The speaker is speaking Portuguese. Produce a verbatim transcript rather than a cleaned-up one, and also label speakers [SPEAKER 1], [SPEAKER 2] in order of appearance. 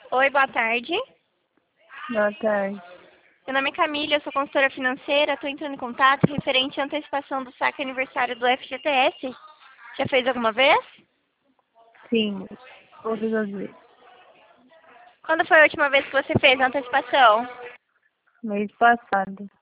[SPEAKER 1] Oi, boa tarde.
[SPEAKER 2] Boa tarde.
[SPEAKER 1] Meu nome é Camila, eu sou consultora financeira. Estou entrando em contato referente à antecipação do saque aniversário do F G T S. Já fez alguma vez?
[SPEAKER 2] Sim, todas as vezes.
[SPEAKER 1] Quando foi a última vez que você fez a antecipação?
[SPEAKER 2] Mês passado.